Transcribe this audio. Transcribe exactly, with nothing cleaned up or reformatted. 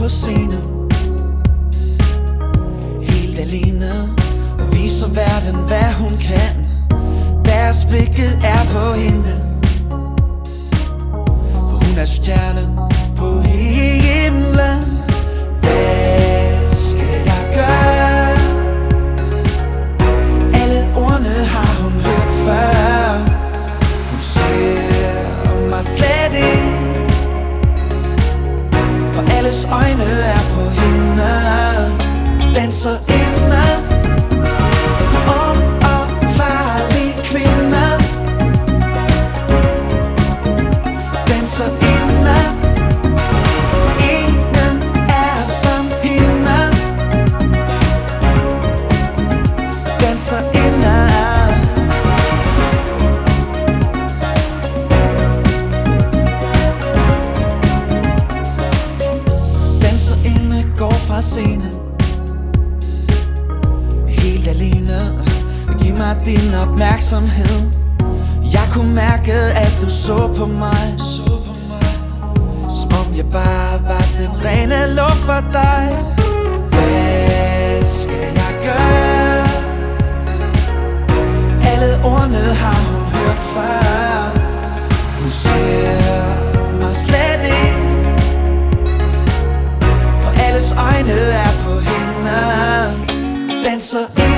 på scenen helt alene og viser verden hvad hun kan. Deres blikke er på hende, for hun er stjerne på himlen. Hvad skal jeg gøre? Alle ordene har hun hørt før. Hun ser mig slet ikke, for alles øjne er på hende. Danser inde ung og farlig kvinde. Danser inde, ingen er som hende. Danser inde. Danserinde går fra scenen helt alene. Giv mig din opmærksomhed. Jeg kunne mærke at du så på mig, så på mig, som om jeg bare var den rene luft for dig. Hvad skal jeg gøre? Alle ordene har hun hørt før. Hun ser mig slet ikke, for alles øjne er på hende. Danser